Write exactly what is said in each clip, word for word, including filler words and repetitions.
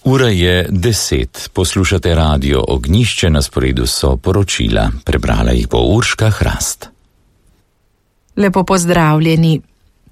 Ura je deset, poslušate radio Ognjišče, na sporedu so poročila, prebrala jih bo Urška Hrast. Lepo pozdravljeni.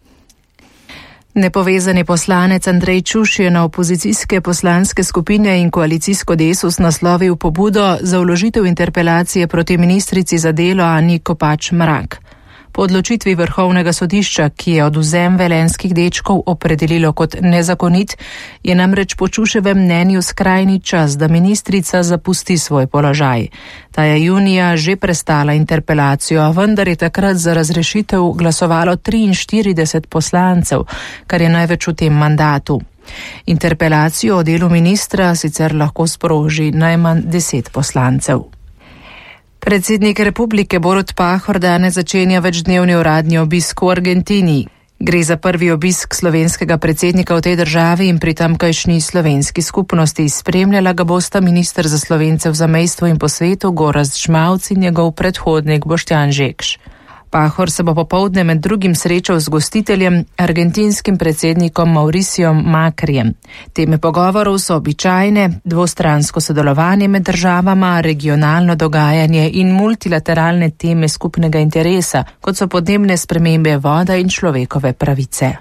Nepovezani poslanec Andrej Čuš je na opozicijske poslanske skupine in koalicijsko Desus naslovil pobudo za vložitev interpelacije proti ministrici za delo Anji Kopač Mrak. Po odločitvi Vrhovnega sodišča, ki je odvzem velenjskih dečkov opredelilo kot nezakonit, je namreč po Čuševem mnenju skrajni čas, da ministrica zapusti svoj položaj. Ta je junija že prestala interpelacijo, vendar je takrat za razrešitev glasovalo triinštirideset poslancev, kar je največ v tem mandatu. Interpelacijo o delu ministra sicer lahko sproži najmanj deset poslancev. Predsednik republike Borut Pahor danes začenja večdnevni uradni obisk v Argentini. Gre za prvi obisk slovenskega predsednika v tej državi in pri tamkajšnji slovenski skupnosti. Spremljala ga bosta minister za Slovence v zamejstvu in po svetu Gorazd Šmavc in njegov predhodnik Boštjan Žekš. Pahor se bo popoldne med drugim srečal z gostiteljem, argentinskim predsednikom Mauricijom Macrijem. Teme pogovorov so običajne, dvostransko sodelovanje med državama, regionalno dogajanje in multilateralne teme skupnega interesa, kot so podnebne spremembe, voda in človekove pravice.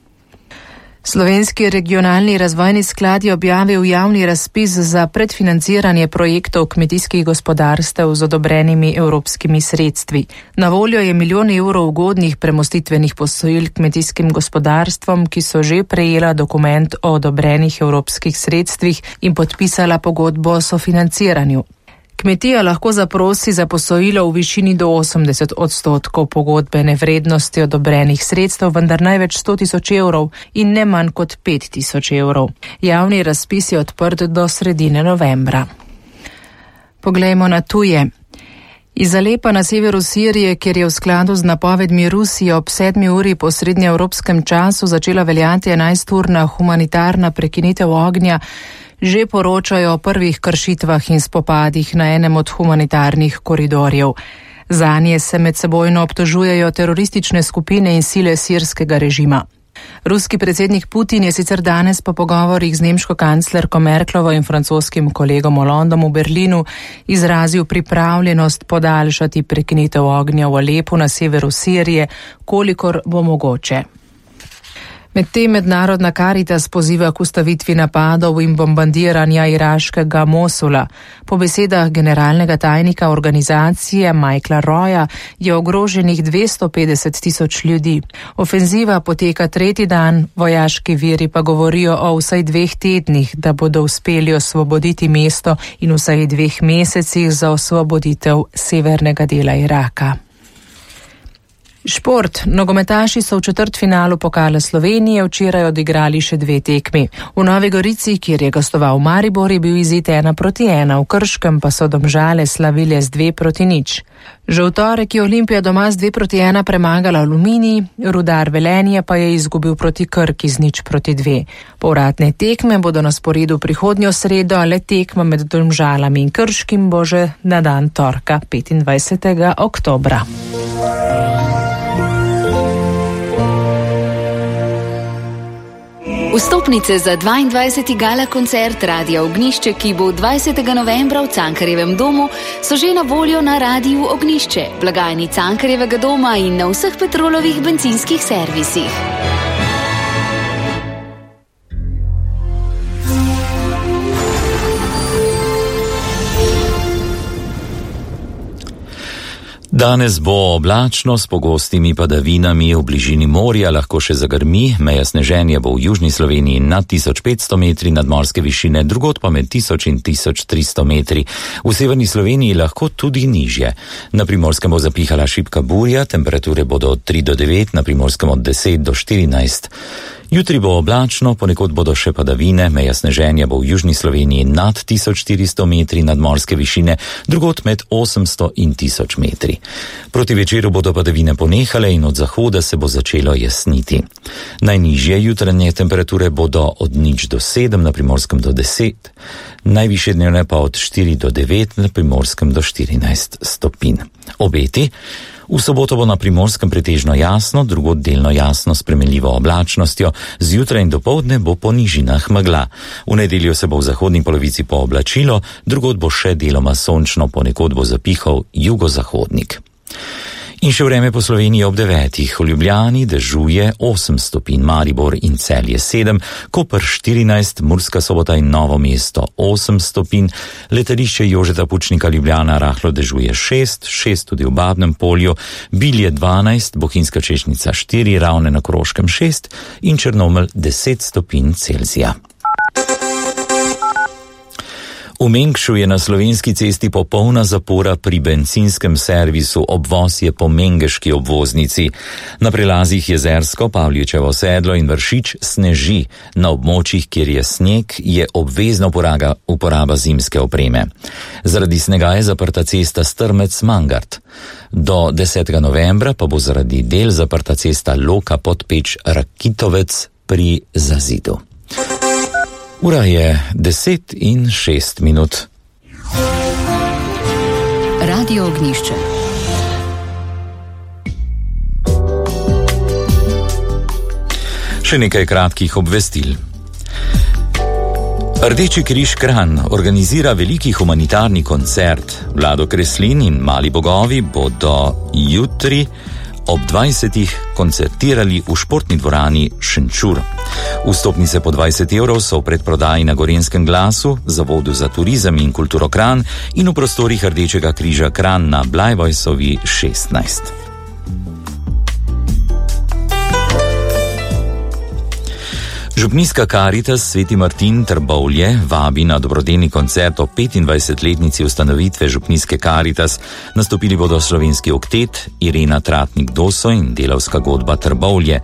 Slovenski regionalni razvojni sklad je objavil javni razpis za predfinanciranje projektov kmetijskih gospodarstev z odobrenimi evropskimi sredstvi. Na voljo je milijon evrov ugodnih premostitvenih posojil kmetijskim gospodarstvom, ki so že prejela dokument o odobrenih evropskih sredstvih in podpisala pogodbo o sofinanciranju. Kmetija lahko zaprosi za posojilo v višini do osemdeset odstotkov pogodbene vrednosti odobrenih sredstev, vendar največ sto tisoč evrov in ne manj kot pet tisoč evrov. Javni razpis je odprt do sredine novembra. Poglejmo na tuje. Iz Alepa na severu Sirije, kjer je v skladu z napovedmi Rusije ob sedmi uri po srednjeevropskem času začela veljati enajsturna humanitarna prekinitev ognja, že poročajo o prvih kršitvah in spopadih na enem od humanitarnih koridorjev. Zanje se med sebojno obtožujejo teroristične skupine in sile sirskega režima. Ruski predsednik Putin je sicer danes po pogovorih z nemško kanclerko Merklovo in francoskim kolegom Hollandom v Berlinu izrazil pripravljenost podaljšati prekinitev ognja v Alepu na severu Sirije, kolikor bo mogoče. Medtem mednarodna Karitas poziva k ustavitvi napadov in bombardiranja iraškega Mosula. Po besedah generalnega tajnika organizacije Michaela Roya je ogroženih dvesto petdeset tisoč ljudi. Ofenziva poteka tretji dan, vojaški viri pa govorijo o vsaj dveh tednih, da bodo uspeli osvoboditi mesto in vsaj dveh mesecih za osvoboditev severnega dela Iraka. Šport. Nogometaši so v četrtfinalu Pokala Slovenije včeraj odigrali še dve tekmi. V Novi Gorici, kjer je gostoval Maribor, je bil izid ena proti ena, v Krškem pa so Domžale slavile z dve proti nič. Že v torek je Olimpija doma z dve proti ena premagala Aluminij, Rudar Velenje pa je izgubil proti Krki z nič proti dve. Povratne tekme bodo na sporedu prihodnjo sredo, le tekma med Domžalami in Krškim bo že na dan torka, petindvajsetega oktobra. Vstopnice za dvaindvajseti gala koncert Radia Ognjišče, ki bo dvajsetega novembra v Cankarjevem domu, so že na voljo na Radiu Ognjišče, blagajni Cankarjevega doma in na vseh Petrolovih bencinskih servisih. Danes bo oblačno s pogostimi padavinami, v bližini morja lahko še zagrmi, meja sneženja bo v južni Sloveniji nad tisoč petsto metri nadmorske višine, drugod pa med tisoč in tisoč tristo metri. V severni Sloveniji lahko tudi nižje. Na Primorskem bo zapihala šibka burja, temperature bodo od tri do devet, na Primorskem od deset do štirinajst. Jutri bo oblačno, ponekod bodo še padavine, meja sneženja bo v južni Sloveniji nad tisoč štiristo metri nadmorske višine, drugod med osemsto in tisoč metri. Proti večeru bodo padavine ponehale in od zahoda se bo začelo jasniti. Najnižje jutranje temperature bodo od nič do sedem, na Primorskem do deset, najvišje dnevne pa od štiri do devet, na Primorskem do štirinajst stopinj. Obeti. V soboto bo na Primorskem pretežno jasno, drugod delno jasno s spremenljivo oblačnostjo, zjutraj in dopoldne bo po nižinah megla. V nedeljo se bo v zahodni polovici pooblačilo, drugod bo še deloma sončno, ponekod bo zapihal jugozahodnik. In še vreme po Sloveniji ob devetih. V Ljubljani dežuje osem stopinj, Maribor in Celje sedem, Koper štirinajst, Murska Sobota in Novo mesto osem stopinj, letališče Jožeta Pučnika Ljubljana rahlo dežuje šest, šest tudi v Babnem Polju, Bilje dvanajst, Bohinjska Češnica štiri, Ravne na Koroškem šest in Črnomelj deset stopinj Celzija. V Mengšu je na Slovenski cesti popolna zapora pri bencinskem servisu, obvoz je po mengeški obvoznici. Na prelazih Jezersko, Pavličevo sedlo in Vršič sneži. Na območjih, kjer je sneg, je obvezna uporaba, uporaba zimske opreme. Zaradi snega je zaprta cesta Strmec-Mangart. Do desetega novembra pa bo zaradi del zaprta cesta Loka-Podpeč-Rakitovec pri Zazidu. Ura je deset in šest minut. Radio Ognjišče. Še nekaj kratkih obvestil. Rdeči križ Kranj organizira veliki humanitarni koncert. Vlado Kreslin in Mali bogovi bodo jutri ob dvajsetih koncertirali v športni dvorani Šenčur. Vstopnice po dvajset evrov so v predprodaji na Gorenjskem glasu, Zavodu za turizem in kulturo Kranj in v prostorih Rdečega križa Kranj na Blajvojsovi šestnajst. Župnijska Karitas Sveti Martin Trbovlje vabi na dobrodelni koncert o petindvajsetletnici ustanovitve Župnijske Karitas. Nastopili bodo slovenski oktet, Irena Tratnik Doso in delavska godba Trbovlje.